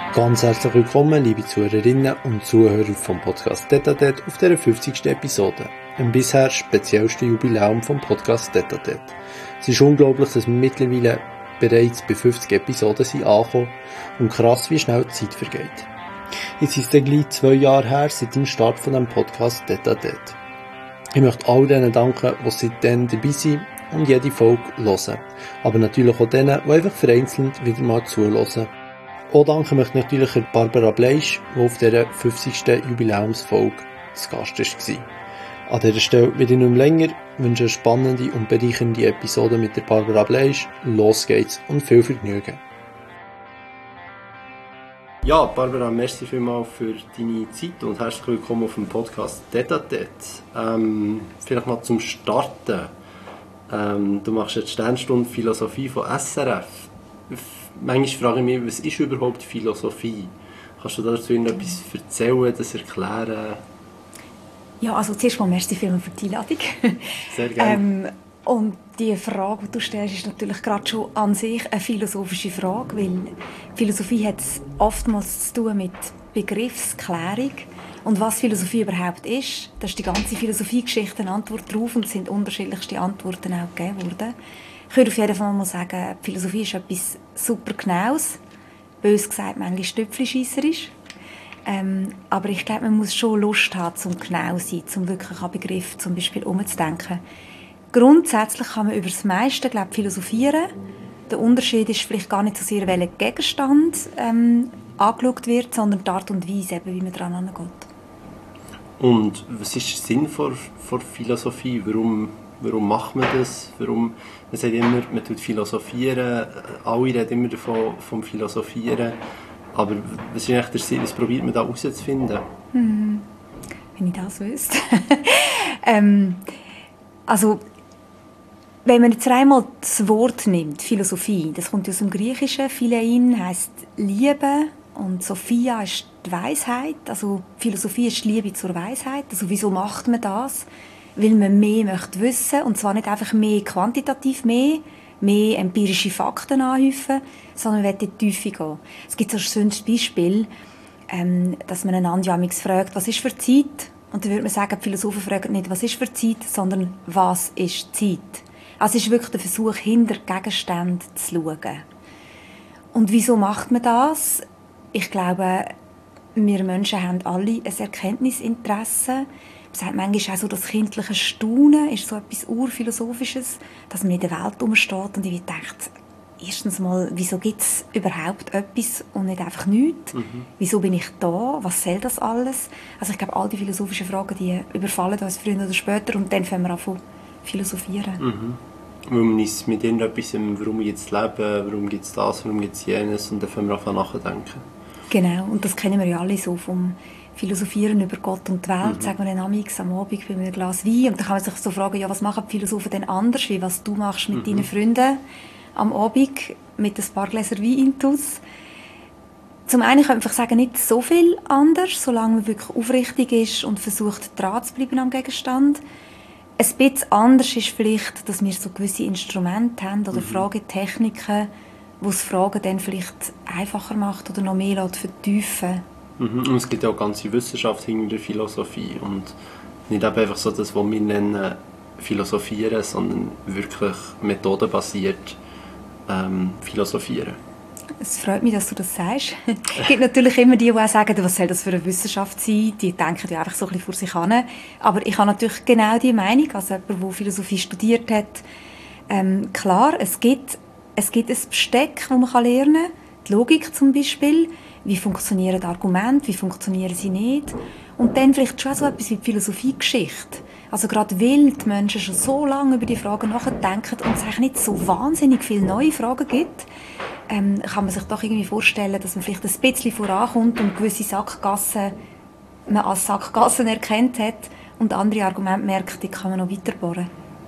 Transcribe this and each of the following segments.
Ganz herzlich willkommen, liebe Zuhörerinnen und Zuhörer vom Podcast «Tête-à-Tête» auf dieser 50. Episode, dem bisher speziellsten Jubiläum vom Podcast «Tête-à-Tête». Es ist unglaublich, dass wir mittlerweile bereits bei 50 Episoden sind angekommen und krass, wie schnell die Zeit vergeht. Jetzt ist es gleich 2 Jahre her seit dem Start von dem Podcast «Tête-à-Tête». Ich möchte all denen danken, die seitdem dabei sind und jede Folge hören. Aber natürlich auch denen, die einfach vereinzelt wieder mal zuhören. Auch danken möchte ich natürlich Barbara Bleisch, die auf dieser 50. Jubiläumsfolge zu Gast war. An dieser Stelle wieder nicht mehr länger, wünsche eine spannende und bereichernde Episode mit der Barbara Bleisch. Los geht's und viel Vergnügen. Ja, Barbara, merci vielmals für deine Zeit und herzlich willkommen auf dem Podcast «Tête-à-Tête». Vielleicht mal zum Starten. Du machst jetzt Sternstunde Philosophie von SRF. Manchmal frage ich mich, was ist überhaupt Philosophie? Kannst du dazu etwas erzählen, das erklären? Ja, also zuerst mal merci vielmals für die Einladung. Sehr gerne. Und die Frage, die du stellst, ist natürlich gerade schon an sich eine philosophische Frage, weil Philosophie hat oftmals zu tun mit Begriffsklärung. Und was Philosophie überhaupt ist, da ist die ganze Philosophiegeschichte eine Antwort drauf und es sind unterschiedlichste Antworten auch gegeben worden. Ich würde auf jeden Fall mal sagen, Philosophie ist etwas super Genaues, bös gesagt manchmal tüpfelscheisserisch. Aber ich glaube, man muss schon Lust haben, zum genau zu sein, zum wirklich an Begriffen zum Beispiel umzudenken. Grundsätzlich kann man über das meiste, glaube ich, philosophieren. Der Unterschied ist vielleicht gar nicht so sehr, welcher Gegenstand angeschaut wird, sondern die Art und Weise, eben, wie man daran angeht. Und was ist der Sinn von Philosophie? Warum macht man das? Man sagt immer, man tut philosophieren, alle reden immer davon, vom Philosophieren. Aber was ist eigentlich der Sinn? Was probiert man da herauszufinden? Wenn ich das wüsste. Also, wenn man jetzt einmal das Wort nimmt, Philosophie, das kommt aus dem Griechischen, Philein heisst Liebe und Sophia ist die Weisheit. Also Philosophie ist die Liebe zur Weisheit. Also wieso macht man das? Weil man mehr möchte wissen, und zwar nicht einfach mehr quantitativ mehr empirische Fakten anhäufen, sondern man will in die Tiefe gehen. Es gibt so ein schönes Beispiel, dass man einander fragt, was ist für Zeit? Und dann würde man sagen, die Philosophen fragen nicht, was ist für Zeit, sondern was ist Zeit? Also es ist wirklich der Versuch, hinter Gegenständen zu schauen. Und wieso macht man das? Ich glaube, wir Menschen haben alle ein Erkenntnisinteresse. Man sagt manchmal auch so, das kindliche Staunen ist so etwas Urphilosophisches, dass man in der Welt herumsteht und ich denke, erstens mal, wieso gibt es überhaupt etwas und nicht einfach nichts? Wieso bin ich da? Was soll das alles? Also ich glaube, all die philosophischen Fragen, die überfallen uns früher oder später und dann fangen wir an zu philosophieren. Weil man ist mit irgendetwas, warum gibt es Leben, warum gibt es das, warum gibt es jenes und dann fangen wir an nachzudenken. Genau, und das kennen wir ja alle so vom Philosophieren über Gott und die Welt, sagen wir dann am Abend bei einem Glas Wein und dann kann man sich so fragen, ja, was machen die Philosophen denn anders, wie was du machst mit deinen Freunden am Abend mit ein paar Gläser Wein intus. Zum einen könnte man einfach sagen, nicht so viel anders, solange man wirklich aufrichtig ist und versucht, dran zu bleiben am Gegenstand. Ein bisschen anders ist vielleicht, dass wir so gewisse Instrumente haben oder Fragetechniken, die das Fragen dann vielleicht einfacher macht oder noch mehr vertiefen. Und es gibt ja auch ganze Wissenschaft hinter der Philosophie und nicht einfach so das, was wir nennen Philosophieren, sondern wirklich methodenbasiert philosophieren. Es freut mich, dass du das sagst. Es gibt natürlich immer die auch sagen, was soll das für eine Wissenschaft sein? Die denken ja einfach so ein bisschen vor sich hin. Aber ich habe natürlich genau die Meinung, als jemand, der Philosophie studiert hat. Klar, es gibt ein Besteck, das man lernen kann. Die Logik zum Beispiel. Wie funktionieren Argumente, wie funktionieren sie nicht? Und dann vielleicht schon so etwas wie die Philosophiegeschichte. Also gerade weil die Menschen schon so lange über die Fragen nachdenken und es eigentlich nicht so wahnsinnig viele neue Fragen gibt, kann man sich doch irgendwie vorstellen, dass man vielleicht ein bisschen vorankommt und gewisse Sackgassen man als Sackgassen erkannt hat und andere Argumente merkt, die kann man noch weiterbohren.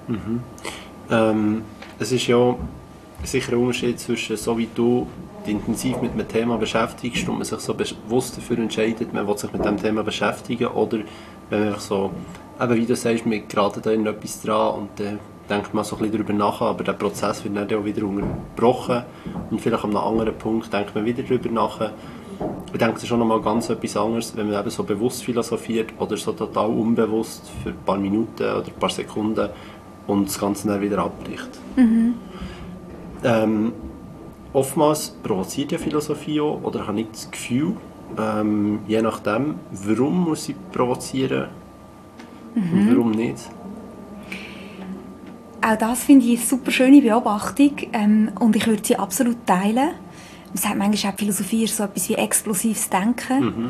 Es ist ja sicher ein Unterschied zwischen so wie du dich intensiv mit einem Thema beschäftigst und man sich so bewusst dafür entscheidet, man will sich mit diesem Thema beschäftigen, oder wenn man so, eben wie du sagst, wir geraten da in etwas dran und dann denkt man so ein bisschen darüber nach, aber der Prozess wird dann auch wieder unterbrochen und vielleicht an einem anderen Punkt denkt man wieder darüber nach. Ich denke, es ist schon nochmal ganz etwas anderes, wenn man eben so bewusst philosophiert oder so total unbewusst für ein paar Minuten oder ein paar Sekunden und das Ganze dann wieder abbricht. Oftmals provoziert ja Philosophie auch, oder habe ich das Gefühl, je nachdem, warum muss sie provozieren und warum nicht. Auch das finde ich eine super schöne Beobachtung und ich würde sie absolut teilen. Man sagt manchmal auch, Philosophie ist so etwas wie explosives Denken.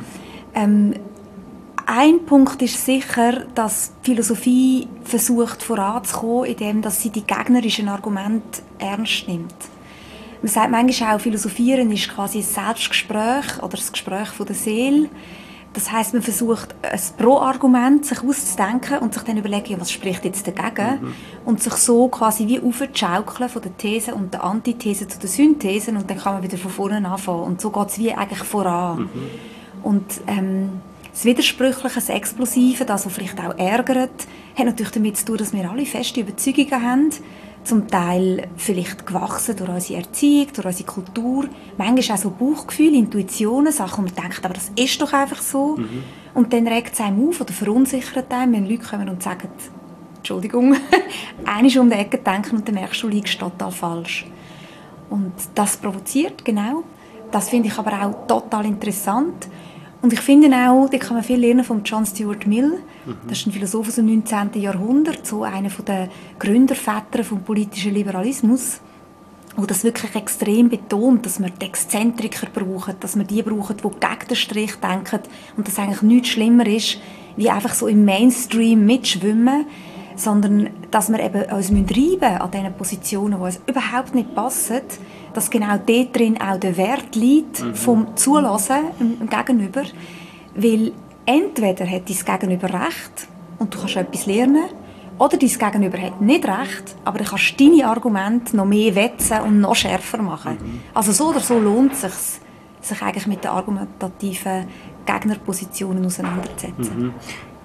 Ein Punkt ist sicher, dass die Philosophie versucht voranzukommen, indem sie die gegnerischen Argumente ernst nimmt. Man sagt manchmal auch, Philosophieren ist quasi ein Selbstgespräch oder das Gespräch von der Seele. Das heisst, man versucht, ein Pro-Argument sich auszudenken und sich dann überlegen, was spricht jetzt dagegen. Und sich so quasi wie aufzuschaukeln von der These und der Antithese zu den Synthesen und dann kann man wieder von vorne anfangen. Und so geht es wie eigentlich voran. Und das Widersprüchliche, das Explosive, das, was vielleicht auch ärgert, hat natürlich damit zu tun, dass wir alle feste Überzeugungen haben, zum Teil vielleicht gewachsen durch unsere Erziehung, durch unsere Kultur, manchmal auch so Bauchgefühle, Intuitionen, Sachen, wo man denkt, aber das ist doch einfach so. Und dann regt es einem auf oder verunsichert einem, wenn Leute kommen und sagen, Entschuldigung, einmal um die Ecke denken und dann merkst du, liegst total falsch. Und das provoziert, genau. Das finde ich aber auch total interessant. Und ich finde auch, da kann man viel lernen von John Stuart Mill. Das ist ein Philosoph aus dem 19. Jahrhundert, so einer der Gründerväter des politischen Liberalismus, der das wirklich extrem betont, dass wir die Exzentriker brauchen, dass wir die brauchen, die gegen den Strich denken und dass eigentlich nichts schlimmer ist, wie einfach so im Mainstream mitschwimmen, sondern dass wir eben uns reiben an diesen Positionen, die uns überhaupt nicht passen, dass genau dort drin auch der Wert liegt vom Zulassen im Gegenüber. Weil entweder hat dein Gegenüber recht und du kannst etwas lernen, oder dein Gegenüber hat nicht recht, aber du kannst deine Argumente noch mehr wetzen und noch schärfer machen. Also so oder so lohnt es sich eigentlich mit den argumentativen Gegnerpositionen auseinanderzusetzen.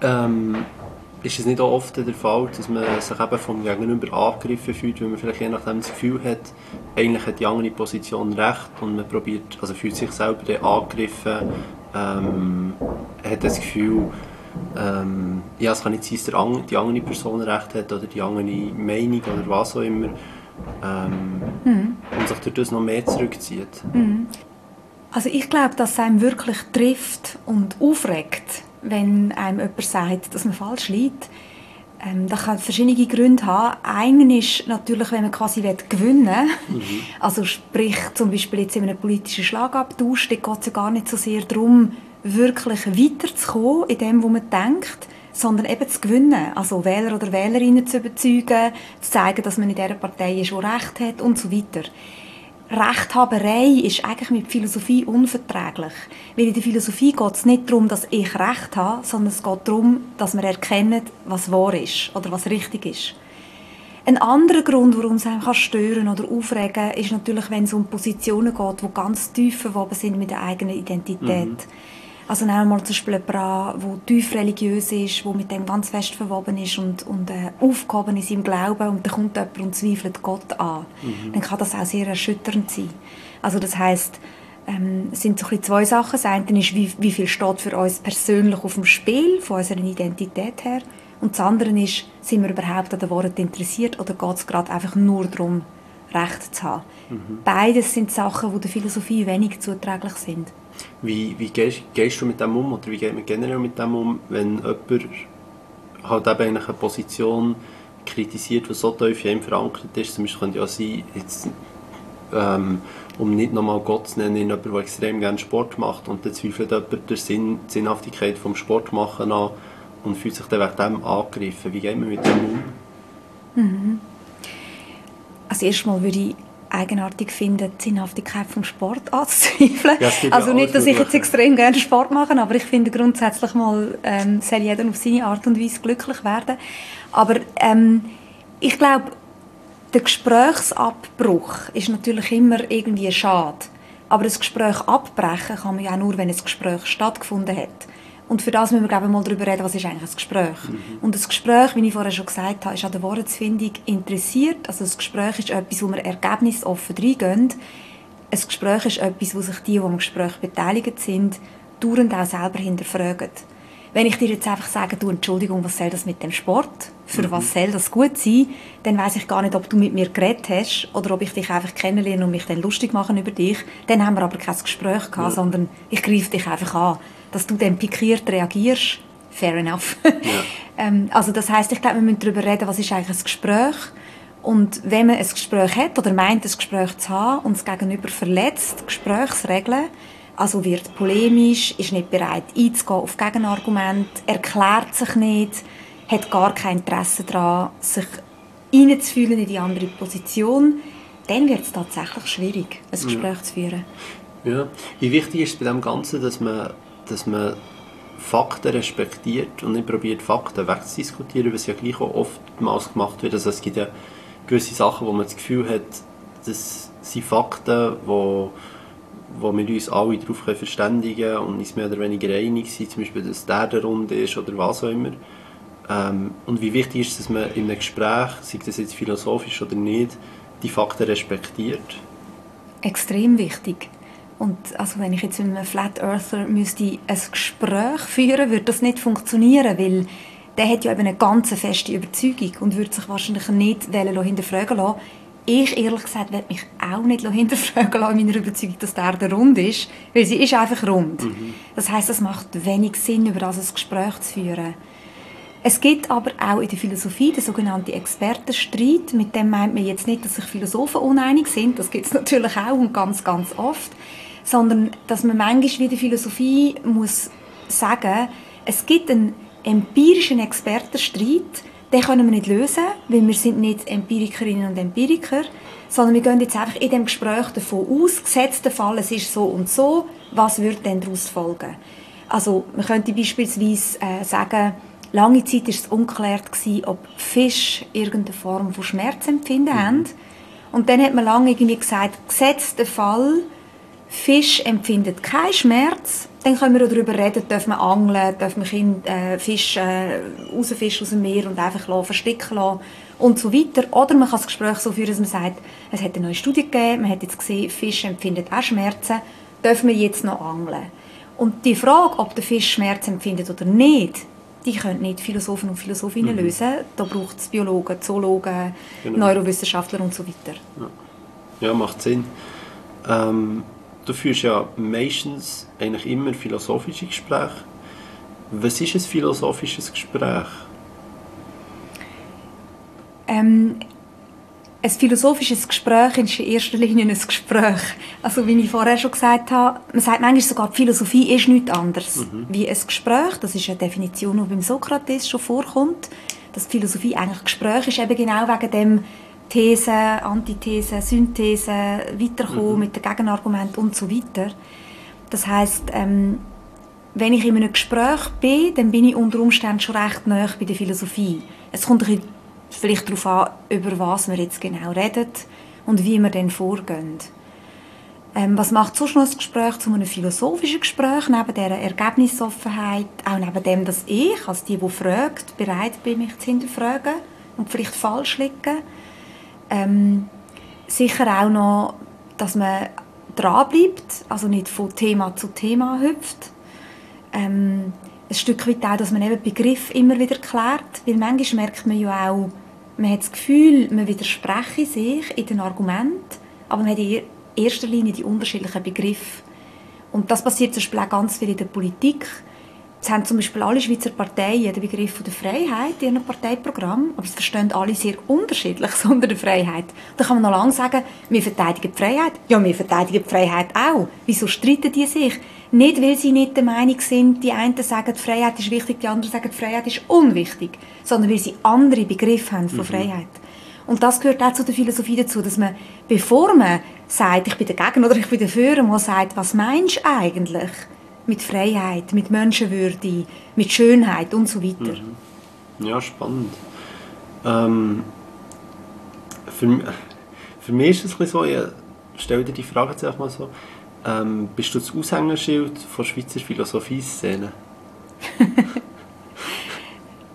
Ist es nicht auch oft der Fall, dass man sich eben vom Gegenüber angegriffen fühlt, weil man vielleicht je nachdem das Gefühl hat, eigentlich hat die andere Position recht und man probiert, also fühlt sich selber angegriffen, hat das Gefühl, ja, es kann nicht sein, dass die andere Person recht hat oder die andere Meinung oder was auch immer, und sich durch das noch mehr zurückzieht. Also ich glaube, dass es einem wirklich trifft und aufregt, wenn einem jemand sagt, dass man falsch liegt. Das kann verschiedene Gründe haben. Einen ist natürlich, wenn man quasi gewinnen will. Also sprich zum Beispiel jetzt in einem politischen Schlagabtausch, da geht es ja gar nicht so sehr darum, wirklich weiterzukommen in dem, was man denkt, sondern eben zu gewinnen. Also Wähler oder Wählerinnen zu überzeugen, zu zeigen, dass man in dieser Partei ist, die Recht hat und so weiter. Rechthaberei ist eigentlich mit Philosophie unverträglich. Weil in der Philosophie geht es nicht darum, dass ich Recht habe, sondern es geht darum, dass wir erkennen, was wahr ist oder was richtig ist. Ein anderer Grund, warum es einem stören oder aufregen kann, ist natürlich, wenn es um Positionen geht, die ganz tief verwoben sind mit der eigenen Identität. Also nehmen wir mal zum Beispiel jemanden an, der tief religiös ist, der mit dem ganz fest verwoben ist und aufgehoben in seinem Glauben und dann kommt jemand und zweifelt Gott an. Dann kann das auch sehr erschütternd sein. Also das heisst, es sind so ein bisschen zwei Sachen. Das eine ist, wie viel steht für uns persönlich auf dem Spiel, von unserer Identität her. Und das andere ist, sind wir überhaupt an den Worten interessiert oder geht es gerade einfach nur darum, Recht zu haben. Beides sind Sachen, die der Philosophie wenig zuträglich sind. Wie gehst du mit dem um, oder wie geht man generell mit dem um, wenn jemand halt eben eine Position kritisiert, die so tief in ihm verankert ist? Zum Beispiel könnte ja sein, jetzt, um nicht nochmal Gott zu nennen, jemand, der extrem gerne Sport macht und dann zweifelt jemand der Sinnhaftigkeit vom Sportmachen an und fühlt sich dann wegen dem angegriffen. Wie geht man mit dem um? Also erstmal würde ich eigenartig finden, die Sinnhaftigkeit vom Sport anzuzweifeln. Ja, also nicht, dass ich jetzt extrem gerne Sport mache, aber ich finde grundsätzlich mal, soll jeder auf seine Art und Weise glücklich werden. Aber ich glaube, der Gesprächsabbruch ist natürlich immer irgendwie schade. Aber das Gespräch abbrechen kann man ja auch nur, wenn ein Gespräch stattgefunden hat. Und für das müssen wir, glaube ich, mal darüber reden, was ist eigentlich ein Gespräch. Und das Gespräch, wie ich vorher schon gesagt habe, ist an der Wortfindung interessiert. Also das Gespräch ist etwas, wo wir ergebnisoffen reingehen. ein Gespräch ist etwas, wo sich die am Gespräch beteiligt sind, dauernd auch selber hinterfragen. Wenn ich dir jetzt einfach sage, du, Entschuldigung, was soll das mit dem Sport? Für was soll das gut sein? Dann weiss ich gar nicht, ob du mit mir geredet hast oder ob ich dich einfach kennenlerne und mich dann lustig machen über dich. Dann haben wir aber kein Gespräch gehabt, sondern ich greife dich einfach an. Dass du dann pikiert reagierst, fair enough. Ja. Also das heisst, ich glaube, wir müssen darüber reden, was ist eigentlich ein Gespräch. Und wenn man ein Gespräch hat oder meint, ein Gespräch zu haben und das Gegenüber verletzt Gesprächsregeln, also wird polemisch, ist nicht bereit einzugehen auf Gegenargumente, erklärt sich nicht, hat gar kein Interesse daran, sich hineinzufühlen in die andere Position, dann wird es tatsächlich schwierig, ein Gespräch zu führen. Ja. Wie wichtig ist es bei dem Ganzen, dass man Fakten respektiert und nicht probiert, Fakten wegzudiskutieren, was ja gleich auch oftmals gemacht wird. Also es gibt ja gewisse Sachen, wo man das Gefühl hat, das sind Fakten, wo wir uns alle darauf verständigen können und uns mehr oder weniger einig sind, zum Beispiel, dass der Runde ist oder was auch immer. Und wie wichtig ist es, dass man in einem Gespräch, sei das jetzt philosophisch oder nicht, die Fakten respektiert? Extrem wichtig. Und also wenn ich jetzt mit einem Flat Earther müsste ein Gespräch führen, würde das nicht funktionieren, weil der hat ja eben eine ganz feste Überzeugung und würde sich wahrscheinlich nicht hinterfragen lassen. Ich, ehrlich gesagt, werde mich auch nicht hinterfragen lassen in meiner Überzeugung, dass der rund ist, weil sie ist einfach rund. Das heisst, es macht wenig Sinn, über das ein Gespräch zu führen. Es gibt aber auch in der Philosophie den sogenannten Expertenstreit. Mit dem meint man jetzt nicht, dass sich Philosophen uneinig sind, das gibt es natürlich auch und ganz, ganz oft, sondern dass man manchmal wie der Philosophie muss sagen, es gibt einen empirischen Expertenstreit, den können wir nicht lösen, weil wir sind nicht Empirikerinnen und Empiriker, sondern wir gehen jetzt einfach in dem Gespräch davon aus, gesetzt der Fall, es ist so und so, was würde denn daraus folgen? Also man könnte beispielsweise sagen, lange Zeit war es unklar, ob Fische irgendeine Form von Schmerzempfinden haben. Und dann hat man lange irgendwie gesagt, gesetzt der Fall, Fisch empfindet keinen Schmerz, dann können wir darüber reden, darf man angeln, darf man Fisch rausfischen aus dem Meer und einfach versticken lassen und so weiter. Oder man kann das Gespräch so führen, dass man sagt, es hat eine neue Studie gegeben, man hat jetzt gesehen, Fisch empfindet auch Schmerzen, dürfen wir jetzt noch angeln? Und die Frage, ob der Fisch Schmerz empfindet oder nicht, die können nicht Philosophen und Philosophinnen lösen. Da braucht es Biologen, Zoologen, Neurowissenschaftler und so weiter. Ja, macht Sinn. Du führst ja meistens eigentlich immer philosophische Gespräche. Was ist ein philosophisches Gespräch? Ein philosophisches Gespräch ist in erster Linie ein Gespräch. Also wie ich vorher schon gesagt habe, man sagt manchmal sogar, die Philosophie ist nichts anderes wie ein Gespräch. Das ist eine Definition, die beim Sokrates schon vorkommt. Dass die Philosophie eigentlich Gespräch ist, eben genau wegen dem These, Antithese, Synthese, weiterkommen mit den Gegenargumenten und so weiter. Das heisst, wenn ich in einem Gespräch bin, dann bin ich unter Umständen schon recht nahe bei der Philosophie. Es kommt ein bisschen vielleicht darauf an, über was wir jetzt genau reden und wie wir dann vorgehen. Was macht sonst noch ein Gespräch zu einem philosophischen Gespräch, neben dieser Ergebnisoffenheit, auch neben dem, dass ich, als die fragt, bereit bin, mich zu hinterfragen und vielleicht falsch liegen. Sicher auch noch, dass man dranbleibt, also nicht von Thema zu Thema hüpft. Ein Stück weit auch, dass man eben Begriff immer wieder klärt, weil manchmal merkt man ja auch, man hat das Gefühl, man widerspreche sich in den Argumenten, aber man hat in erster Linie die unterschiedlichen Begriffe. Und das passiert zum Beispiel auch ganz viel in der Politik. Jetzt haben zum Beispiel alle Schweizer Parteien den Begriff der Freiheit in ihrem Parteiprogramm, aber es verstehen alle sehr unterschiedlich unter der Freiheit. Da kann man noch lange sagen, wir verteidigen die Freiheit. Ja, wir verteidigen die Freiheit auch. Wieso streiten die sich? Nicht, weil sie nicht der Meinung sind, die einen sagen, die Freiheit ist wichtig, die anderen sagen, die Freiheit ist unwichtig, sondern weil sie andere Begriffe haben von Freiheit. Und das gehört auch zu der Philosophie dazu, dass man, bevor man sagt, ich bin dagegen oder ich bin dafür, mal sagt, was meinst du eigentlich mit Freiheit, mit Menschenwürde, mit Schönheit und so weiter. Ja, spannend. Für mich ist es ein bisschen so, ich stelle dir die Frage jetzt einfach mal so, bist du das Aushängeschild der Schweizer Philosophie-Szene?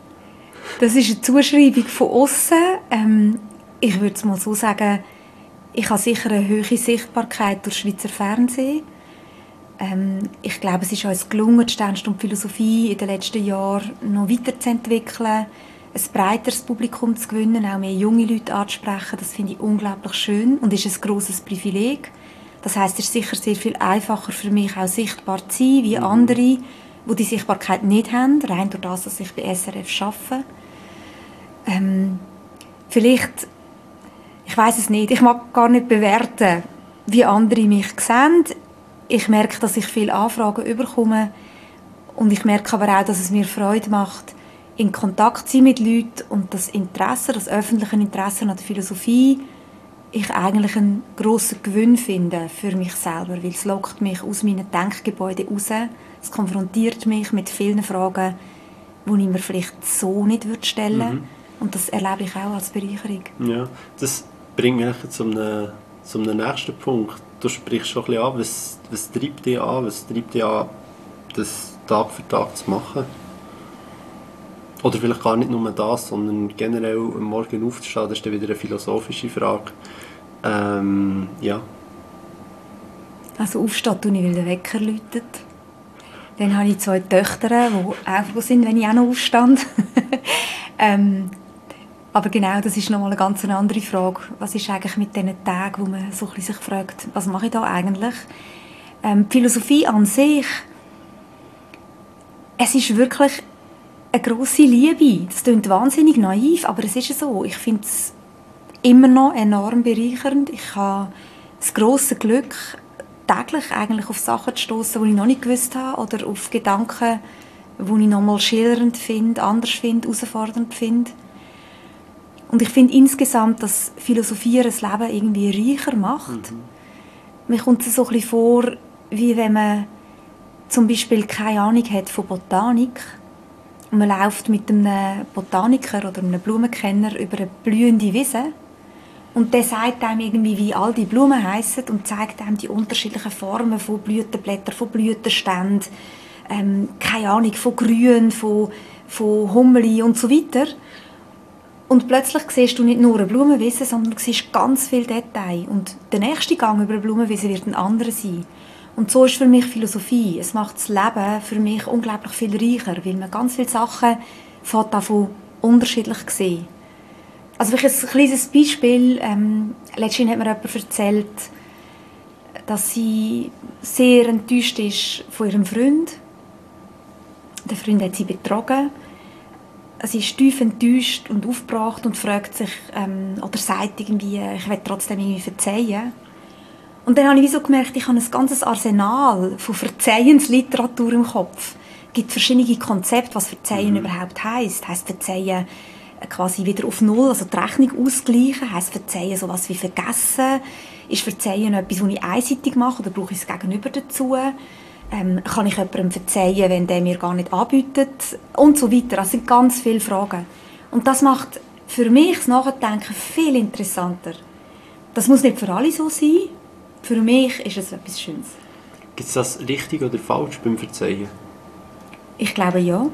Das ist eine Zuschreibung von außen. Ich würde es mal so sagen, Ich habe sicher eine hohe Sichtbarkeit durch Schweizer Fernsehen. Ich glaube, es ist uns gelungen, die Sternstunde Philosophie in den letzten Jahren noch weiterzuentwickeln, ein breiteres Publikum zu gewinnen, auch mehr junge Leute anzusprechen. Das finde ich unglaublich schön und ist ein grosses Privileg. Das heisst, es ist sicher sehr viel einfacher für mich, auch sichtbar zu sein, wie andere, die die Sichtbarkeit nicht haben, rein durch das, dass ich bei SRF arbeite. Vielleicht, ich weiss es nicht, ich mag gar nicht bewerten, wie andere mich sehen. Ich merke, dass ich viele Anfragen bekomme und ich merke aber auch, dass es mir Freude macht, in Kontakt zu sein mit Leuten und das Interesse, das öffentliche Interesse an der Philosophie, ich eigentlich einen grossen Gewinn finde für mich selber, weil es lockt mich aus meinen Denkgebäuden raus, es konfrontiert mich mit vielen Fragen, die ich mir vielleicht so nicht stellen würde. Und das erlebe ich auch als Bereicherung. Ja, das bringt mich zum nächsten Punkt. Du sprichst schon ein bisschen an, was treibt dich an, das Tag für Tag zu machen? Oder vielleicht gar nicht nur das, sondern generell am Morgen aufzustehen, das ist dann wieder eine philosophische Frage. Ja. Also aufstehen tue ich, weil der Wecker läutet. Dann habe ich 2 Töchter, die auch froh sind, wenn ich auch noch aufstehe. Aber genau, das ist nochmal eine ganz andere Frage. Was ist eigentlich mit diesen Tagen, wo man so ein bisschen sich fragt, was mache ich da eigentlich? Die Philosophie an sich, es ist wirklich eine grosse Liebe. Das klingt wahnsinnig naiv, aber es ist so. Ich finde es immer noch enorm bereichernd. Ich habe das grosse Glück, täglich eigentlich auf Sachen zu stossen, die ich noch nicht gewusst habe, oder auf Gedanken, die ich nochmal schillernd finde, anders finde, herausfordernd finde. Und ich finde insgesamt, dass Philosophie das Leben irgendwie reicher macht. Mir kommt es so ein bisschen vor, wie wenn man zum Beispiel keine Ahnung hat von Botanik und man läuft mit einem Botaniker oder einem Blumenkenner über eine blühende Wiese und der sagt einem irgendwie, wie all die Blumen heissen und zeigt einem die unterschiedlichen Formen von Blütenblättern, von Blütenständen, keine Ahnung, von Grün, von Hummeli und so weiter. Und plötzlich siehst du nicht nur eine Blumenwiese, sondern du siehst ganz viele Details. Und der nächste Gang über eine Blumenwiese wird ein anderer sein. Und so ist für mich Philosophie. Es macht das Leben für mich unglaublich viel reicher, weil man ganz viele Sachen davon unterschiedlich sehen. Also vielleicht ein kleines Beispiel. Letztens hat mir jemand erzählt, dass sie sehr enttäuscht ist von ihrem Freund. Der Freund hat sie betrogen. Sie ist tief enttäuscht und aufgebracht und fragt sich, oder sagt irgendwie, ich will trotzdem irgendwie verzeihen. Und dann habe ich so gemerkt, ich habe ein ganzes Arsenal von Verzeihенsliteratur im Kopf. Es gibt verschiedene Konzepte, was Verzeihen überhaupt heisst. Heisst Verzeihen quasi wieder auf Null, also die Rechnung ausgleichen? Heisst Verzeihen so etwas wie vergessen? Ist Verzeihen etwas, was ich einseitig mache oder brauche ich das Gegenüber dazu? Kann ich jemandem verzeihen, wenn der mir gar nicht anbietet? Und so weiter. Das sind ganz viele Fragen. Und das macht für mich das Nachdenken viel interessanter. Das muss nicht für alle so sein. Für mich ist es etwas Schönes. Gibt es das richtig oder falsch beim Verzeihen? Ich glaube ja.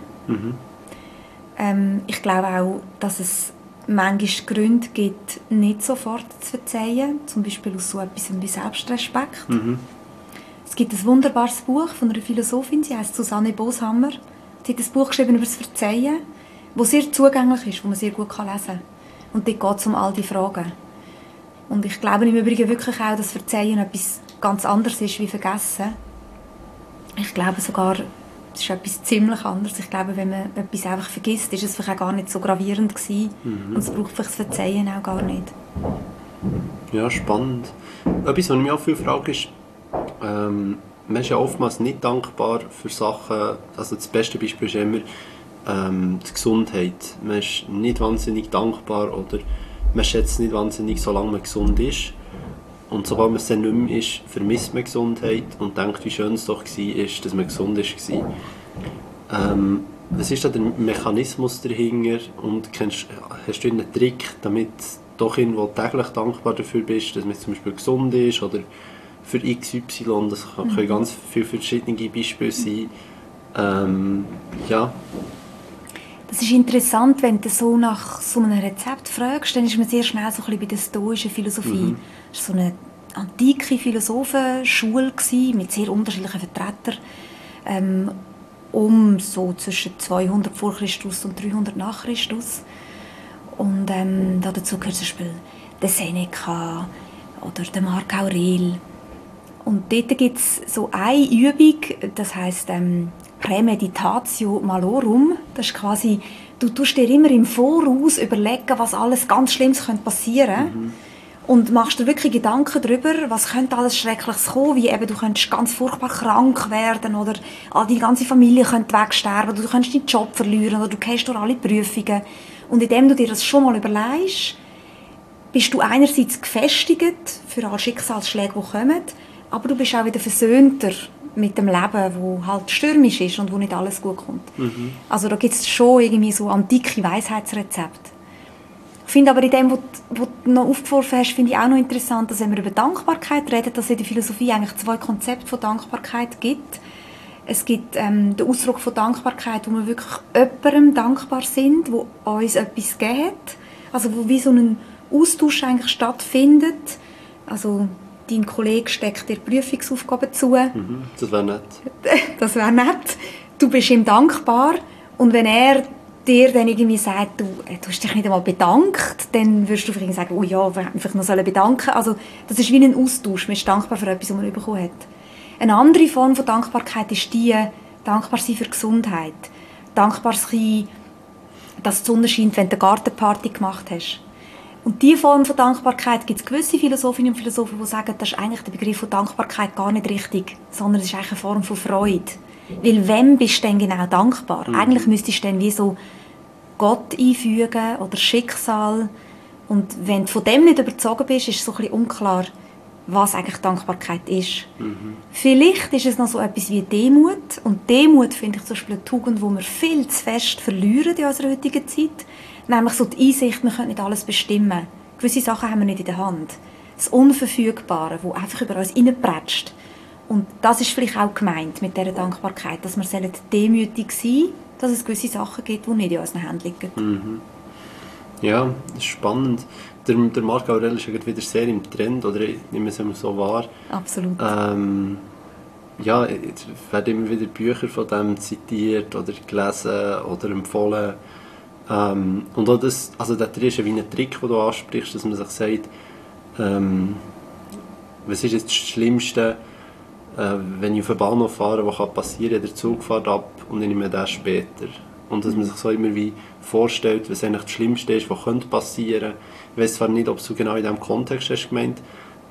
Ich glaube auch, dass es manchmal Gründe gibt, nicht sofort zu verzeihen. Zum Beispiel aus so etwas wie Selbstrespekt. Es gibt ein wunderbares Buch von einer Philosophin, sie heisst Susanne Boshammer. Sie hat ein Buch geschrieben über das Verzeihen, das sehr zugänglich ist, das man sehr gut lesen kann. Und dort geht es um all diese Fragen. Und ich glaube im Übrigen wirklich auch, dass Verzeihen etwas ganz anderes ist wie Vergessen. Ich glaube sogar, es ist etwas ziemlich anderes. Ich glaube, wenn man etwas einfach vergisst, ist es vielleicht auch gar nicht so gravierend gewesen. Und es braucht vielleicht das Verzeihen auch gar nicht. Ja, spannend. Etwas, was ich mich auch viel frage, ist, man ist ja oftmals nicht dankbar für Sachen, also das beste Beispiel ist immer die Gesundheit. Man ist nicht wahnsinnig dankbar oder man schätzt nicht wahnsinnig, solange man gesund ist. Und sobald man es dann nicht mehr ist, vermisst man Gesundheit und denkt, wie schön es doch war, dass man gesund war. Was ist da der Mechanismus dahinter und hast du einen Trick, damit du doch irgendwo täglich dankbar dafür bist, dass man zum Beispiel gesund ist oder für XY, das können ganz viele verschiedene Beispiele sein. Ja. Das ist interessant, wenn du so nach so einem Rezept fragst, dann ist man sehr schnell so ein bisschen bei der stoischen Philosophie. Das war so eine antike Philosophenschule mit sehr unterschiedlichen Vertretern, so zwischen 200 vor Christus und 300 nach Christus. Und dazu gehört zum Beispiel der Seneca oder der Marc Aurel. Und dort gibt es so eine Übung, das heisst Prämeditatio malorum. Das ist quasi, du tust dir immer im Voraus überlegen, was alles ganz Schlimmes passieren könnte. Und machst dir wirklich Gedanken darüber, was könnte alles Schreckliches kommen, wie eben du könntest ganz furchtbar krank werden oder die ganze Familie könnte wegsterben oder du könntest deinen Job verlieren oder du gehst durch alle Prüfungen. Und indem du dir das schon mal überlegst, bist du einerseits gefestigt für alle Schicksalsschläge, die kommen, aber du bist auch wieder versöhnter mit dem Leben, wo halt stürmisch ist und wo nicht alles gut kommt. Also da gibt es schon irgendwie so antike Weisheitsrezepte. Ich finde aber in dem, was du noch aufgeworfen hast, finde ich auch noch interessant, dass wenn wir über Dankbarkeit reden, dass es in der Philosophie eigentlich 2 Konzepte von Dankbarkeit gibt. Es gibt den Ausdruck von Dankbarkeit, wo wir wirklich jemandem dankbar sind, wo uns etwas gegeben hat. Also wo wie so ein Austausch eigentlich stattfindet. Also dein Kollege steckt dir Prüfungsaufgaben zu. Das wäre nett. Das wäre nett. Du bist ihm dankbar. Und wenn er dir dann irgendwie sagt, du hast dich nicht einmal bedankt, dann würdest du vielleicht sagen, oh ja, wir hätten mich noch bedanken sollen. Also das ist wie ein Austausch. Man ist dankbar für etwas, was man bekommen hat. Eine andere Form von Dankbarkeit ist die, dankbar sein für Gesundheit. Dankbar sein, dass die Sonne scheint, wenn du eine Gartenparty gemacht hast. Und diese Form von Dankbarkeit gibt es gewisse Philosophinnen und Philosophen, die sagen, das ist eigentlich der Begriff von Dankbarkeit gar nicht richtig, sondern es ist eigentlich eine Form von Freude. Weil wem bist du denn genau dankbar? Eigentlich müsstest du dann wie so Gott einfügen oder Schicksal. Und wenn du von dem nicht überzogen bist, ist es so ein bisschen unklar, was eigentlich Dankbarkeit ist. Vielleicht ist es noch so etwas wie Demut. Und Demut finde ich zum Beispiel eine Tugend, die wir viel zu fest verlieren in unserer heutigen Zeit. Nämlich so die Einsicht, wir können nicht alles bestimmen. Gewisse Sachen haben wir nicht in der Hand. Das Unverfügbare, das einfach über uns hineinprätscht. Und das ist vielleicht auch gemeint mit dieser Dankbarkeit, dass wir demütig sein sollen, dass es gewisse Sachen gibt, die nicht in unseren Händen liegen. Ja, das ist spannend. Der Marc Aurel ist ja wieder sehr im Trend, oder ich nehme es so wahr. Absolut. Ja, es werden immer wieder Bücher von dem zitiert oder gelesen oder empfohlen. Und auch das, also das ist ja wie ein Trick, den du ansprichst, dass man sich sagt, was ist jetzt das Schlimmste, wenn ich auf den Bahnhof fahre, was kann passieren, der Zug fährt ab und ich nehme das später. Und dass man sich so immer wie vorstellt, was eigentlich das Schlimmste ist, was könnte passieren. Ich weiß zwar nicht, ob du genau in diesem Kontext hast gemeint,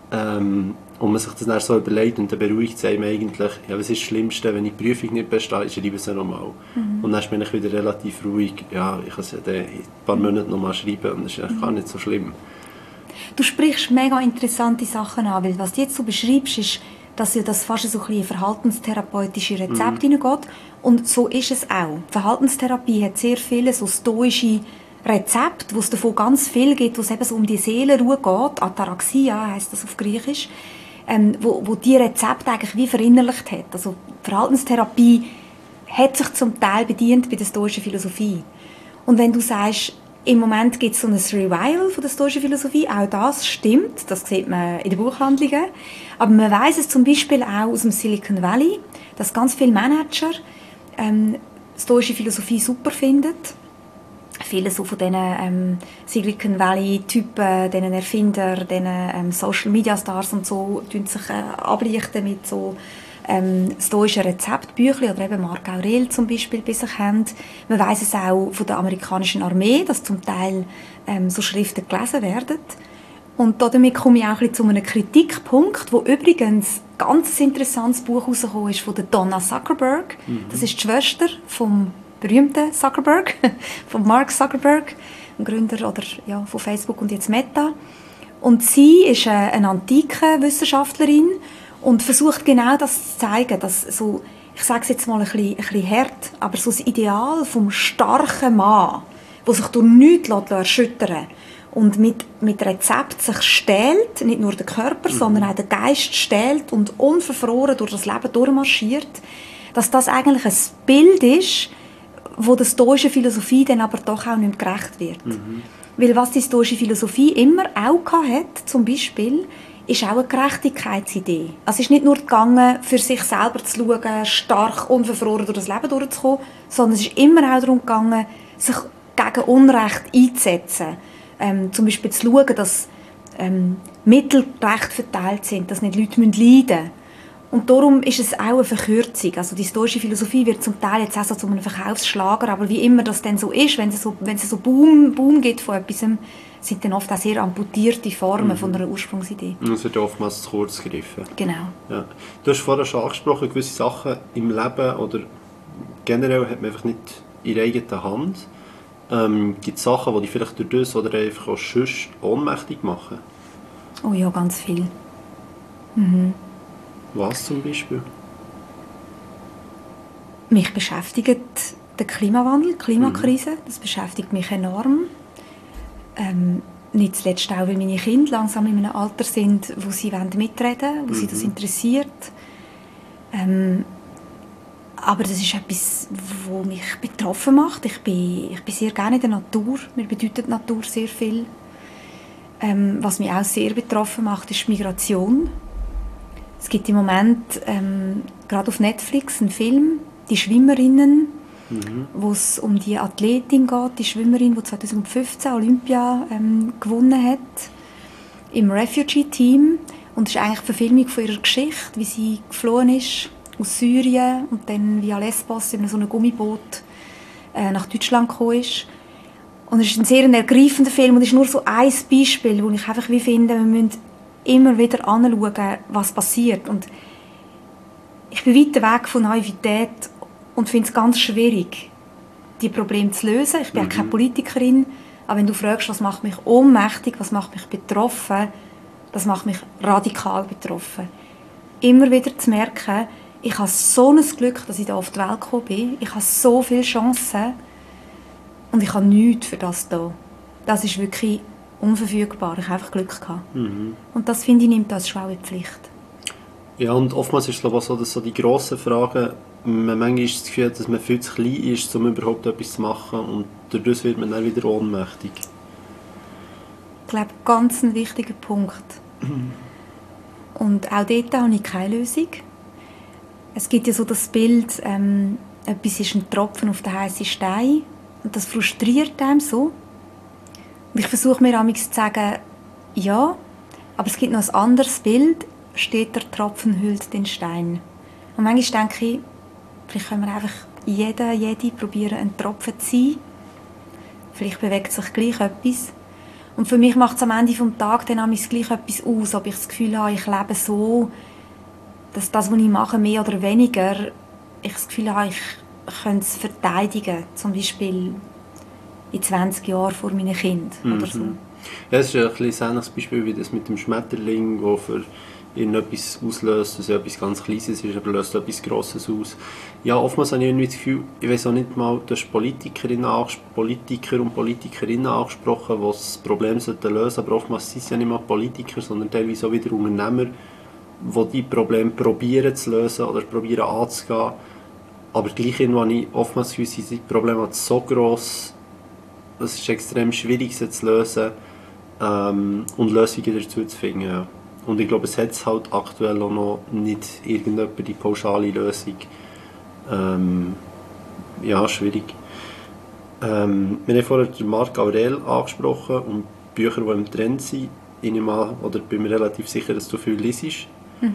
und man sich das dann so überlegt und dann beruhigt es einem eigentlich, ja, was ist das Schlimmste, wenn ich die Prüfung nicht bestehe, ich schreibe es ja nochmal. Und dann bin ich wieder relativ ruhig, ja, ich kann es ja in ein paar Monaten nochmal schreiben und das ist eigentlich gar nicht so schlimm. Du sprichst mega interessante Sachen an, weil was du jetzt so beschreibst, ist, dass ja das fast so ein bisschen verhaltenstherapeutische Rezept hineingeht. Und so ist es auch. Die Verhaltenstherapie hat sehr viele so stoische Rezepte, wo es davon ganz viel gibt, wo es eben so um die Seelenruhe geht. Ataraxia heisst das auf Griechisch. Wo die Rezepte eigentlich wie verinnerlicht hat. Also die Verhaltenstherapie hat sich zum Teil bedient bei der stoischen Philosophie. Und wenn du sagst, im Moment gibt es so ein Revival von der stoischen Philosophie, auch das stimmt, das sieht man in den Buchhandlungen. Aber man weiss es zum Beispiel auch aus dem Silicon Valley, dass ganz viele Manager stoische Philosophie super finden. Viele so von diesen Silicon Valley-Typen, diesen Erfinder, diesen Social-Media-Stars und so, tun sich ablichten mit so stoischen Rezeptbüchern oder eben Marc Aurel zum Beispiel bei sich haben. Man weiss es auch von der amerikanischen Armee, dass zum Teil so Schriften gelesen werden. Und damit komme ich auch ein bisschen zu einem Kritikpunkt, wo übrigens ein ganz interessantes Buch rausgekommen ist von der Donna Zuckerberg. Das ist die Schwester vom berühmten Zuckerberg, von Mark Zuckerberg, dem Gründer von Facebook und jetzt Meta. Und sie ist eine antike Wissenschaftlerin und versucht genau das zu zeigen, dass so, ich sage es jetzt mal ein bisschen hart, aber so das Ideal vom starken Mann, der sich durch nichts erschüttern lässt und mit Rezept sich stählt, nicht nur der Körper, sondern auch der Geist stählt und unverfroren durch das Leben durchmarschiert, dass das eigentlich ein Bild ist, wo der stoischen Philosophie dann aber doch auch nicht gerecht wird. Weil was die stoische Philosophie immer auch hatte, zum Beispiel, ist auch eine Gerechtigkeitsidee. Also es ist nicht nur gegangen, für sich selber zu schauen, stark unverfroren durch das Leben durchzukommen, sondern es ist immer auch darum gegangen, sich gegen Unrecht einzusetzen. Zum Beispiel zu schauen, dass Mittel gerecht verteilt sind, dass nicht Leute leiden müssen. Und darum ist es auch eine Verkürzung. Also die stoische Philosophie wird zum Teil jetzt auch so zu einem Verkaufsschlager, aber wie immer das dann so ist, wenn es so Boom gibt von etwas, sind dann oft auch sehr amputierte Formen von einer Ursprungsidee. Und es wird oftmals zu kurz gegriffen. Genau. Ja. Du hast vorher schon angesprochen, gewisse Sachen im Leben oder generell hat man einfach nicht in der eigenen Hand. Gibt es Sachen, die dich vielleicht durch das oder einfach auch sonst ohnmächtig machen? Oh ja, ganz viel. Was zum Beispiel? Mich beschäftigt der Klimawandel, die Klimakrise. Das beschäftigt mich enorm. Nicht zuletzt auch, weil meine Kinder langsam in einem Alter sind, wo sie mitreden wollen, wo sie das interessiert. Aber das ist etwas, was mich betroffen macht. Ich bin sehr gerne in der Natur. Mir bedeutet die Natur sehr viel. Was mich auch sehr betroffen macht, ist Migration. Es gibt im Moment gerade auf Netflix einen Film, «Die Schwimmerinnen», wo es um die Athletin geht, die Schwimmerin, die 2015 Olympia gewonnen hat, im Refugee-Team. Und es ist eigentlich die Verfilmung von ihrer Geschichte, wie sie geflohen ist aus Syrien und dann via Lesbos in so einem Gummiboot nach Deutschland gekommen ist. Und es ist ein sehr ergreifender Film und es ist nur so ein Beispiel, wo ich einfach finde, wir müssen immer wieder anschauen, was passiert. Und ich bin weit weg von Naivität und finde es ganz schwierig, die Probleme zu lösen. Ich bin auch keine Politikerin, aber wenn du fragst, was macht mich ohnmächtig, was macht mich betroffen, das macht mich radikal betroffen. Immer wieder zu merken, ich habe so ein Glück, dass ich hier auf die Welt gekommen bin. Ich habe so viele Chancen und ich habe nichts für das da. Das ist wirklich unverfügbar. Ich habe einfach Glück gehabt. Und das, finde ich, nimmt als schwache Pflicht. Ja, und oftmals ist es so, dass so die grossen Fragen, manchmal ist das Gefühl, dass man viel zu klein ist, um überhaupt etwas zu machen und dadurch wird man dann wieder ohnmächtig. Ich glaube, ganz ein wichtiger Punkt. Und auch dort habe ich keine Lösung. Es gibt ja so das Bild, etwas ist ein Tropfen auf den heißen Stein und das frustriert einem so. Und ich versuche mir manchmal zu sagen, ja, aber es gibt noch ein anderes Bild, steht der Tropfen hüllt den Stein. Und manchmal denke ich, vielleicht können wir einfach jede probieren, ein Tropfen zu sein. Vielleicht bewegt sich gleich etwas. Und für mich macht es am Ende des Tages dann gleich etwas aus, ob ich das Gefühl habe, ich lebe so, dass das, was ich mache, mehr oder weniger, ich das Gefühl habe, ich könnte es verteidigen, zum Beispiel in 20 Jahren vor meinen Kindern oder so. Ja, es ist ein kleines ähnliches Beispiel wie das mit dem Schmetterling, der für irgendetwas auslöst, das etwas ganz Kleines ist, aber löst etwas Grosses aus. Ja, oftmals habe ich irgendwie das Gefühl, ich weiß auch nicht mal, du hast Politiker und Politikerinnen angesprochen, die das Problem lösen sollten, aber oftmals sind es ja nicht mal Politiker, sondern teilweise auch wieder Unternehmer, die die Probleme probieren zu lösen oder probieren anzugehen. Aber gleich habe ich oftmals das Gefühl, sind die Probleme so gross, es ist extrem schwierig, sie zu lösen und Lösungen dazu zu finden. Ja. Und ich glaube, es hat halt aktuell auch noch nicht irgendjemand die pauschale Lösung. Ja, schwierig. Wir haben vorher Marc Aurel angesprochen und Bücher, die im Trend sind. Ich bin mir relativ sicher, dass du viel liest.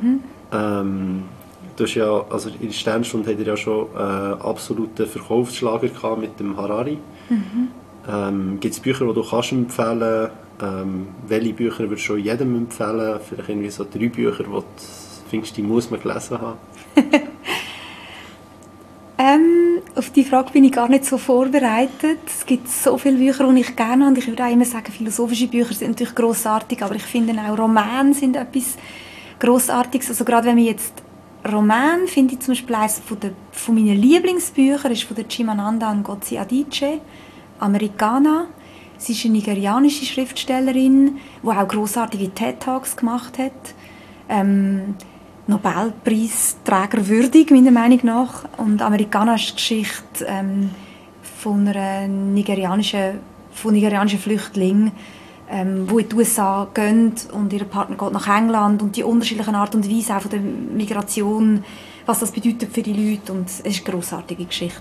Du hast ja, also in der Sternstunde hat er ja schon absoluten Verkaufsschlager gehabt mit dem Harari. Gibt es Bücher, die du kannst empfehlen kannst? Welche Bücher würdest du jedem empfehlen? Vielleicht irgendwie so 3 Bücher, die du findest, die muss man gelesen haben? Auf die Frage bin ich gar nicht so vorbereitet. Es gibt so viele Bücher, die ich gerne habe. Ich würde auch immer sagen, philosophische Bücher sind natürlich grossartig, aber ich finde auch Romane sind etwas Grossartiges. Also gerade wenn wir jetzt Roman, finde ich zum Beispiel eines von meinen Lieblingsbüchern ist von der Chimamanda Ngozi Adichie, Americana. Sie ist eine nigerianische Schriftstellerin, die auch grossartige TED-Talks gemacht hat. Nobelpreisträger würdig, meiner Meinung nach. Und Americana ist die Geschichte von nigerianischen Flüchtlingen, die in die USA gehen und ihr Partner geht nach England und die unterschiedlichen Art und Weise auch von der Migration, was das bedeutet für die Leute, und es ist eine grossartige Geschichte.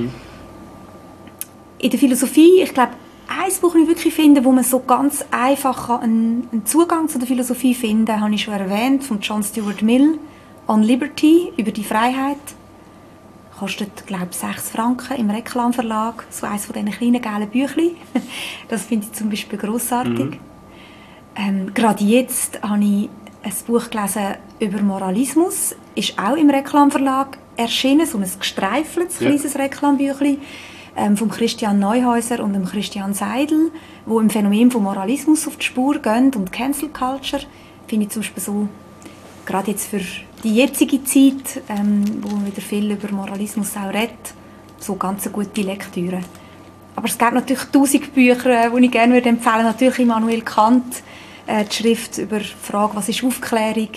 In der Philosophie, ich glaube, ein Buch, das ich wirklich finde, wo man so ganz einfach einen Zugang zu der Philosophie finden kann, habe ich schon erwähnt, von John Stuart Mill, «On Liberty», über die Freiheit. Kostet, glaube ich, 6 Franken im Reklamverlag. So eines von diesen kleinen gelben Büchlein. Das finde ich zum Beispiel grossartig. Gerade jetzt habe ich ein Buch gelesen über Moralismus. Ist auch im Reklamverlag erschienen, so ein gestreifeltes kleines Reklambüchlein vom Christian Neuhäuser und dem Christian Seidel, wo im Phänomen von Moralismus auf die Spur gehen und Cancel Culture. Finde ich zum Beispiel so, gerade jetzt für die jetzige Zeit, wo man wieder viel über Moralismus auch redet, so ganz eine gute Lektüre. Aber es gibt natürlich 1000 Bücher, die ich gerne empfehlen würde. Natürlich Immanuel Kant, die Schrift über die Frage, was ist Aufklärung,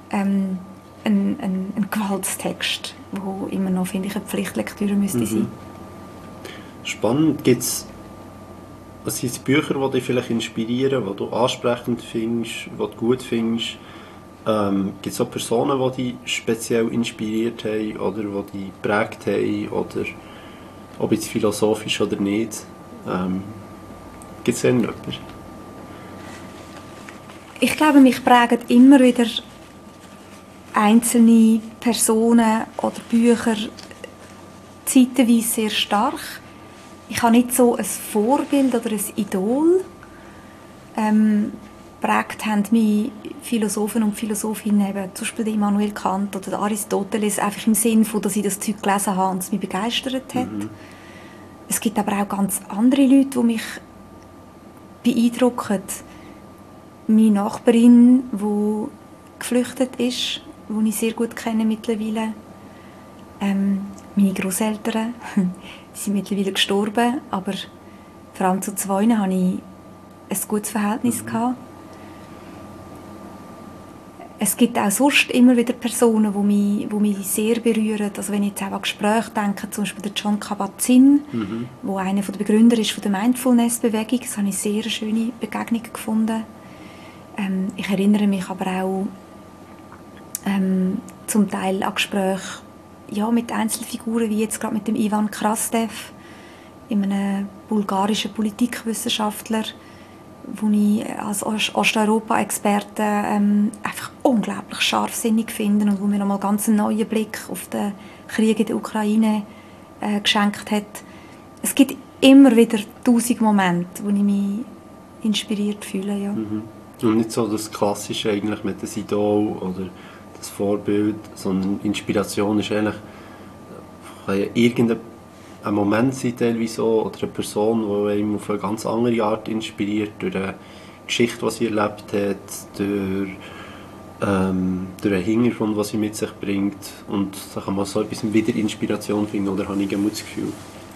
ein Gewaltstext, der immer noch, finde ich, eine Pflichtlektüre müsste sein. Spannend. Was sind Bücher, die dich vielleicht inspirieren, die du ansprechend findest, die du gut findest? Gibt es auch Personen, die dich speziell inspiriert haben oder die dich geprägt haben, oder ob jetzt philosophisch oder nicht? Gibt es jemanden? Ich glaube, mich prägen immer wieder einzelne Personen oder Bücher zeitweise sehr stark. Ich habe nicht so ein Vorbild oder ein Idol. Prägt haben mich Philosophen und Philosophinnen, eben, zum Beispiel Immanuel Kant oder Aristoteles, einfach im Sinne von, dass ich das Zeug gelesen habe und es mich begeistert hat. Es gibt aber auch ganz andere Leute, die mich beeindrucken. Meine Nachbarin, die geflüchtet ist, die ich sehr gut kenne mittlerweile. Meine Grosseltern, die sind mittlerweile gestorben, aber vor allem zu 2 hatte ich ein gutes Verhältnis gehabt. Es gibt auch sonst immer wieder Personen, die mich sehr berühren. Also wenn ich jetzt auch an Gespräche denke, zum Beispiel der Jon Kabat-Zinn, der einer der Begründer ist von der Mindfulness-Bewegung. Das habe ich sehr eine schöne Begegnung gefunden. Ich erinnere mich aber auch zum Teil an Gespräche mit Einzelfiguren, wie jetzt gerade mit dem Ivan Krastev, einem bulgarischen Politikwissenschaftler, den ich als Osteuropa-Experte einfach unglaublich scharfsinnig finde und wo mir nochmal ganz einen neuen Blick auf den Krieg in der Ukraine geschenkt hat. Es gibt immer wieder 1000 Momente, wo ich mich inspiriert fühle. Ja. Und nicht so das Klassische eigentlich mit dem Idol oder das Vorbild, sondern Inspiration ist eigentlich irgendein Moment sein, teilweise so, oder eine Person, die einem auf eine ganz andere Art inspiriert, durch eine Geschichte, die sie erlebt hat, durch einen Hintergrund, was sie mit sich bringt, und da kann man so etwas wieder Inspiration finden, oder habe ich das Gefühl.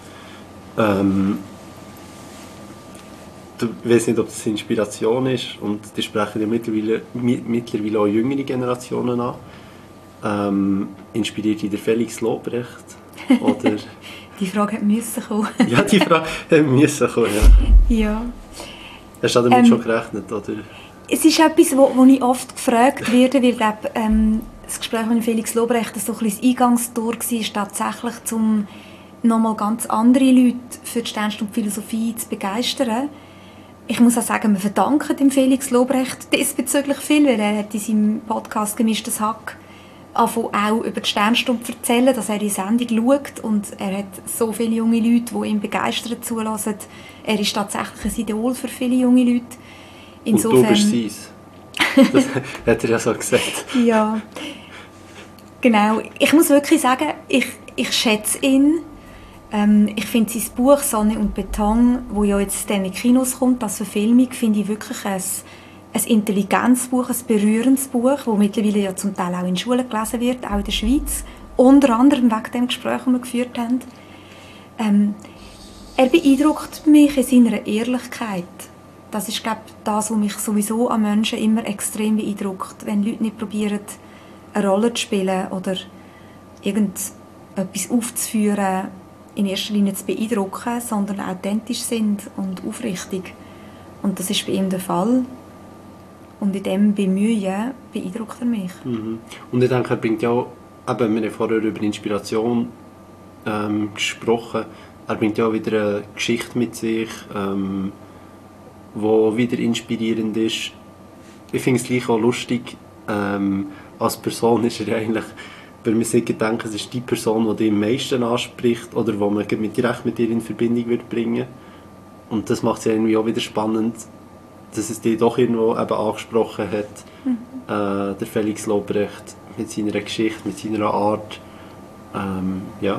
Ich weiß nicht, ob das Inspiration ist, und die sprechen ja mittlerweile auch jüngere Generationen an. Inspiriert dich der Felix Lobrecht? Oder? Die Frage musste kommen. Ja, die Frage musste kommen, ja. Ja. Hast du damit schon gerechnet, oder? Es ist etwas, wo ich oft gefragt werde, weil das Gespräch mit Felix Lobrecht so ein bisschen das Eingangstor war, tatsächlich, um nochmal ganz andere Leute für die Sternstunden und Philosophie zu begeistern. Ich muss auch sagen, wir verdanken dem Felix Lobrecht diesbezüglich viel, weil er hat in seinem Podcast «Gemischtes Hack» auch über die Sternstunde erzählen, dass er die Sendung schaut, und er hat so viele junge Leute, die ihm begeistert zulassen. Er ist tatsächlich ein Idol für viele junge Leute. Insofern, und du bist seins. Das hat er ja so gesagt. Ja, genau. Ich muss wirklich sagen, ich schätze ihn. Ich finde sein Buch «Sonne und Beton», das ja jetzt in die Kinos kommt, als Verfilmung, finde ich wirklich ein intelligentes Buch, ein berührendes Buch, das mittlerweile ja zum Teil auch in Schulen gelesen wird, auch in der Schweiz. Unter anderem wegen dem Gespräch, das wir geführt haben. Er beeindruckt mich in seiner Ehrlichkeit. Das ist, glaube ich, das, was mich sowieso an Menschen immer extrem beeindruckt. Wenn Leute nicht probieren, eine Rolle zu spielen oder irgendetwas aufzuführen, in erster Linie zu beeindrucken, sondern authentisch sind und aufrichtig. Und das ist bei ihm der Fall. Und in diesem Bemühen beeindruckt er mich. Mhm. Und ich denke, er bringt ja auch, eben, wir haben vorher über Inspiration gesprochen, er bringt ja auch wieder eine Geschichte mit sich, die wieder inspirierend ist. Ich finde es gleich auch lustig, als Person ist er eigentlich, wenn man sich denkt, es ist die Person, die dich am meisten anspricht oder wo man direkt mit dir in Verbindung wird bringen. Und das macht es ja irgendwie auch wieder spannend, dass es dich doch irgendwo eben angesprochen hat, der Felix Lobrecht, mit seiner Geschichte, mit seiner Art. Ja.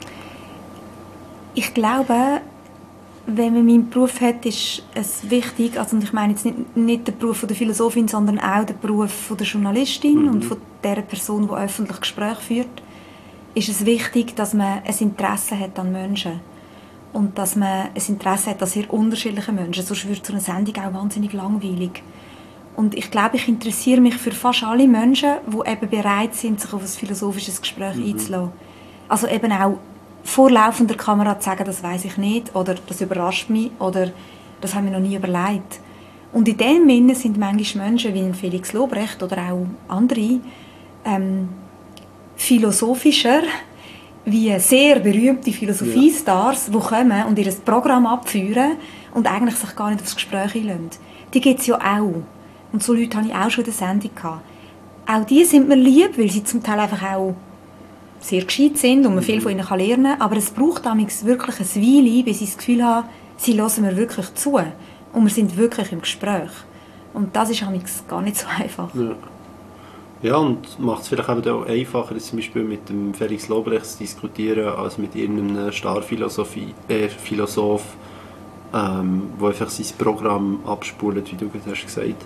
Ich glaube, wenn man meinen Beruf hat, ist es wichtig, also ich meine jetzt nicht den Beruf der Philosophin, sondern auch den Beruf der Journalistin und von der Person, die öffentlich Gespräche führt, ist es wichtig, dass man ein Interesse hat an Menschen. Und dass man ein Interesse hat an sehr unterschiedlichen Menschen. Sonst wird so eine Sendung auch wahnsinnig langweilig. Und ich glaube, ich interessiere mich für fast alle Menschen, die eben bereit sind, sich auf ein philosophisches Gespräch einzulassen. Also eben auch vor laufender Kamera zu sagen, das weiss ich nicht, oder das überrascht mich, oder das haben wir noch nie überlegt. Und in dem Sinne sind manchmal Menschen wie Felix Lobrecht oder auch andere philosophischer, wie sehr berühmte Philosophiestars, die kommen und ihr Programm abführen und eigentlich sich gar nicht aufs Gespräch einlassen. Die gibt es ja auch. Und so Leute hatte ich auch schon in der Sendung gehabt. Auch die sind mir lieb, weil sie zum Teil einfach auch sehr gescheit sind und man viel von ihnen lernen kann. Aber es braucht damals wirklich ein Weile, bis ich das Gefühl habe, sie hören mir wirklich zu. Und wir sind wirklich im Gespräch. Und das ist damals gar nicht so einfach. Ja. Ja, und macht es vielleicht auch einfacher, zum Beispiel mit dem Felix Lobrecht zu diskutieren, als mit irgendeinem Starphilosoph, der einfach sein Programm abspult, wie du gerade hast gesagt.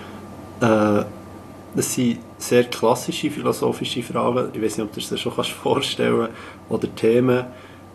Das sind sehr klassische philosophische Fragen. Ich weiß nicht, ob du dir das schon vorstellen kannst. Oder Themen.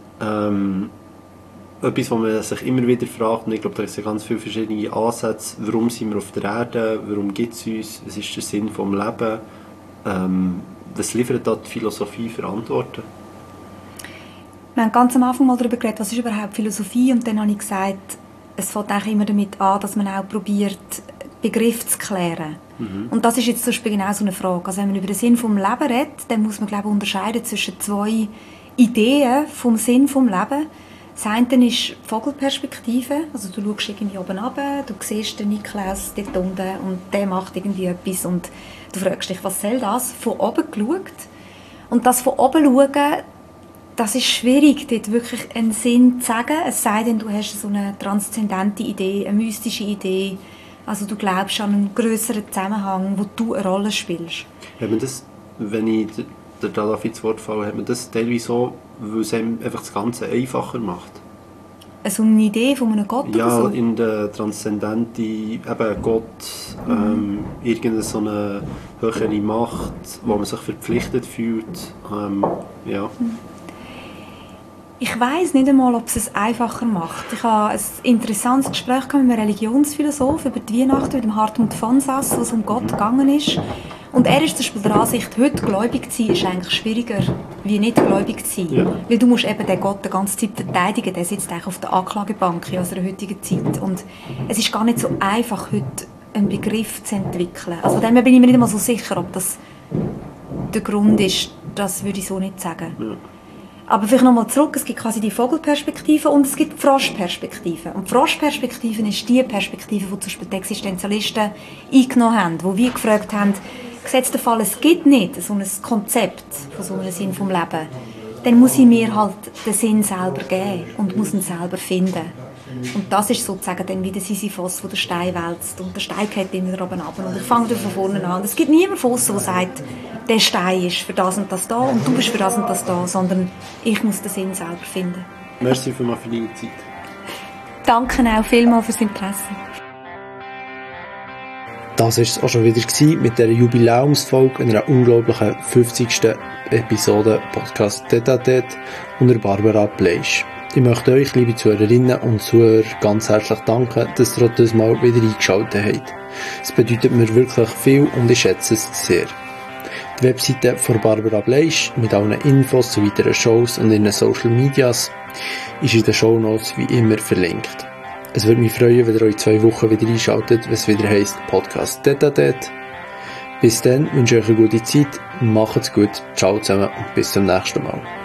Etwas, was man sich immer wieder fragt, und ich glaube, da gibt es ganz viele verschiedene Ansätze. Warum sind wir auf der Erde? Warum gibt es uns? Was ist der Sinn des Lebens? Was liefert da die Philosophie für Antworten? Wir haben ganz am Anfang mal darüber geredet, was ist überhaupt Philosophie? Und dann habe ich gesagt, es fängt eigentlich immer damit an, dass man auch probiert, Begriffe zu klären. Und das ist jetzt zum Beispiel genau so eine Frage. Also wenn man über den Sinn des Lebens redet, dann muss man, glaube ich, unterscheiden zwischen zwei Ideen vom Sinn des Lebens. Das eine ist die Vogelperspektive, also du schaust irgendwie oben runter, du siehst den Niklaus dort unten und der macht irgendwie etwas und du fragst dich, was soll das? Von oben geschaut. Und das von oben schauen, das ist schwierig, dort wirklich einen Sinn zu sagen, es sei denn, du hast so eine transzendente Idee, eine mystische Idee, also du glaubst an einen grösseren Zusammenhang, wo du eine Rolle spielst. Hat man das, wenn ich da darf ins Wort fallen, hat man das teilweise so, weil es einem einfach das Ganze einfacher macht? Also eine Idee von einem Gott ja, oder so? In der transzendente, eben Gott, irgendeine so eine höhere Macht, wo man sich verpflichtet fühlt. Ja. Ich weiss nicht einmal, ob es es einfacher macht. Ich habe ein interessantes Gespräch mit einem Religionsphilosoph über die Weihnachten mit dem Hartmut von Sass, wo es um Gott gegangen ist. Und er ist zum Beispiel der Ansicht, heute gläubig zu sein, ist eigentlich schwieriger, wie nicht gläubig zu sein. Ja. Weil du musst eben den Gott die ganze Zeit verteidigen. Der sitzt eigentlich auf der Anklagebank in unserer heutigen Zeit. Und es ist gar nicht so einfach, heute einen Begriff zu entwickeln. Also von dem bin ich mir nicht einmal so sicher, ob das der Grund ist. Das würde ich so nicht sagen. Ja. Aber vielleicht nochmal zurück, es gibt quasi die Vogelperspektive und es gibt die Froschperspektive. Und die Froschperspektive ist die Perspektive, die zum Beispiel die Existenzialisten eingenommen haben, wo wir gefragt haben, gesetzt der Fall, es gibt nicht so ein Konzept von so einem Sinn vom Leben, dann muss ich mir halt den Sinn selber geben und muss ihn selber finden. Und das ist sozusagen dann wie der Sisyphos, der den Stein wälzt und der Stein geht immer wieder oben runter. Und ich fange dann von vorne an. Es gibt niemanden von uns, der sagt, der Stein ist für das und das da und du bist für das und das da, sondern ich muss den Sinn selber finden. Merci für deine Zeit. Danke auch vielmals fürs Interesse. Das war es auch schon wieder mit dieser Jubiläumsfolge einer unglaublichen 50. Episode Podcast Tête unter Barbara Pleisch. Ich möchte euch, liebe Zuhörerinnen und Zuhörer, ganz herzlich danken, dass ihr auch dieses Mal wieder eingeschaltet habt. Es bedeutet mir wirklich viel und ich schätze es sehr. Die Webseite von Barbara Bleisch mit allen Infos zu weiteren Shows und ihren Social Medias ist in den Shownotes wie immer verlinkt. Es würde mich freuen, wenn ihr euch 2 Wochen wieder einschaltet, wenn es wieder heisst Podcast Tête-à-Tête. Bis dann wünsche ich euch eine gute Zeit, macht's gut, ciao zusammen und bis zum nächsten Mal.